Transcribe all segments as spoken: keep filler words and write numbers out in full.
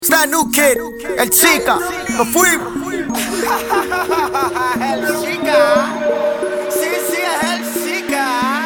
Está New Kid, el chica, nos fuimos. El chica, sí, sí, es el chica.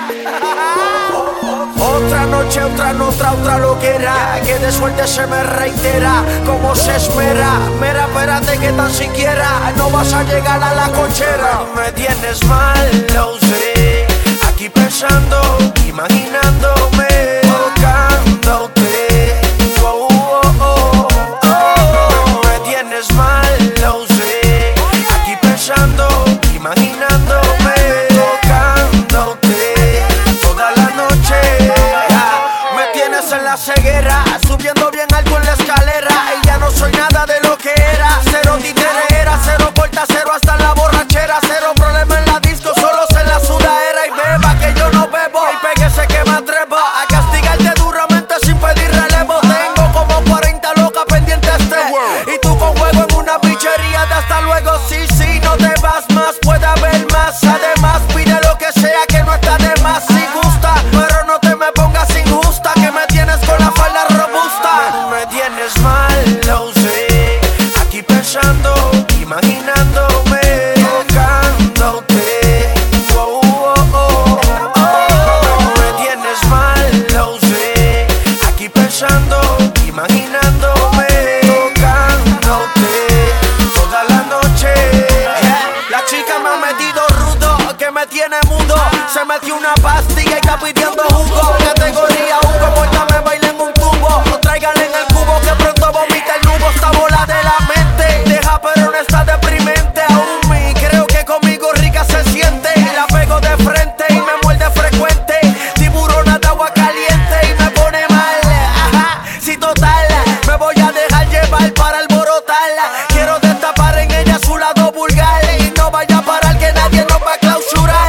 Otra noche, otra otra, otra loquera, que de suerte se me reitera, como se esmera. Mira, espérate que tan siquiera no vas a llegar a la cochera. Me tienes mal, lo sé, aquí pensando, imaginándome, tocándote. Oh, oh, oh, oh. Me tienes mal, lo sé, aquí pensando, imaginándome, tocándote toda la noche. Me tienes en la ceguera, subiendo bien alto en la escalera, y ya no soy nada de lo que era. Cero titerera, cero corta, cero hasta en la borrachera, cero problema en la disco, solo en la sudadera. Y beba que yo no bebo, y péguese que me atrevo a castigarte duramente sin pedir relevo. Tengo como cuarenta locas pendientes de, y tú con juego en una bichería de hasta luego. Sí, sí, no te vas más, puede haber más. Además pide lo que sea que no está de más. Si gusta, pero no te me pongas injusta, que me tienes con la falda robusta. Me tienes mal, lo sé, aquí pensando, imaginándome, tocándote. Oh, oh, oh, oh. Me tienes mal, lo sé, aquí pensando, imaginándome, tocándote toda la noche. Yeah. La chica me ha metido rudo, que me tiene mudo. Se metió una pastilla y está pidiendo jugo. Categoría Hugo, muértame, baila en un tubo. O tráigale en el cubo que pronto vomita el nubo. Está bola de la mente, deja pero no está deprimente. Aún me creo que conmigo rica se siente. La pego de frente y me muerde frecuente. Tiburona de agua caliente y me pone mal. Ajá, si total, me voy a dejar llevar para alborotarla. Quiero destapar en ella su lado vulgar, y no vaya a parar que nadie nos va a clausurar.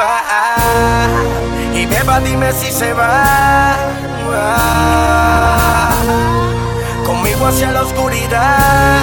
Y beba, dime si se va conmigo hacia la oscuridad.